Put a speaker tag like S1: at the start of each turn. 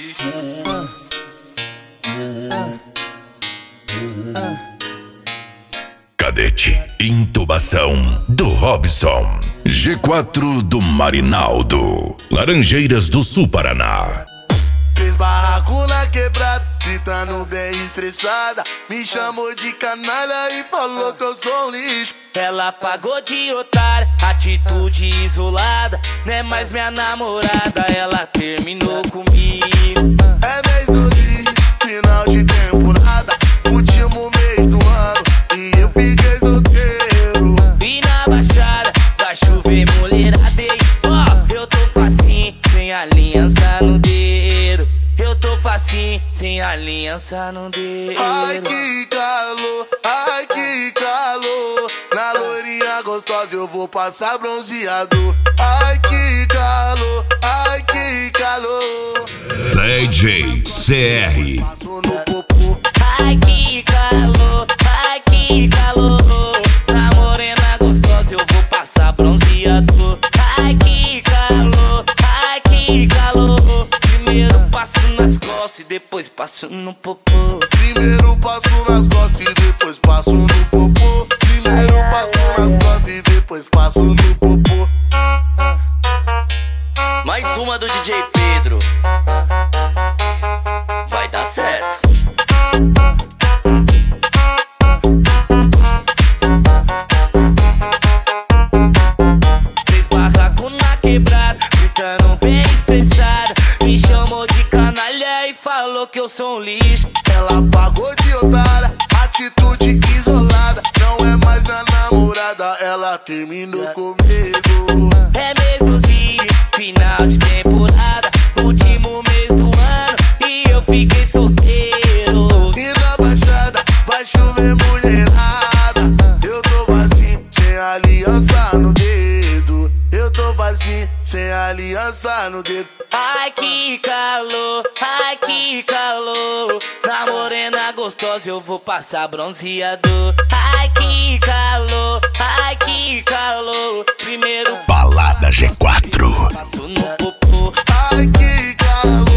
S1: Cadete, intubação do Robson. G4 do Marinaldo. Laranjeiras do Sul, Paraná.
S2: Fez barraco na quebrada, gritando bem estressada. Me chamou de canalha e falou que eu sou um lixo.
S3: Ela pagou de otária, atitude isolada. Não é mais minha namorada, ela terminou comigo.
S2: É mês do dia, final de temporada, último mês do ano, e eu fiquei solteiro.
S3: E na baixada, vai chover mulherada. Ó, eu tô facinho, sem aliança no dedo. Eu tô facinho, sem aliança no dedo.
S2: Ai que calor, ai que calor. Na loirinha gostosa eu vou passar bronzeado. Ai que calor, ai que calor.
S1: DJ CR.
S2: Passo no popô.
S3: Ai que calor, ai que calor. Na morena gostosa eu vou passar bronzeado. Ai que calor, ai que calor. Primeiro passo nas costas e depois passo no popô.
S2: Primeiro passo nas costas e depois passo no popô. Primeiro passo nas costas e depois passo no popô.
S3: Mais uma do DJ Pedro. Vai dar certo. Fez barraco na quebrada, gritando bem expressada. Me chamou de canalha e falou que eu sou um lixo.
S2: Ela pagou de otária, atitude isolada. Não é mais minha namorada, ela terminou comigo.
S3: É mês do dia, final de temporada, último mês do ano, e eu fiquei solteiro.
S2: E na baixada vai chover mulherada. Eu tô vazio, sem aliança no dedo. Eu tô vazio, sem aliança no dedo.
S3: Ai que calor, ai que calor. Na morena gostosa eu vou passar bronzeado. Ai que calor, ai que calor. Primeiro
S1: Balada G4.
S3: passo no popô.
S2: Ai que calor.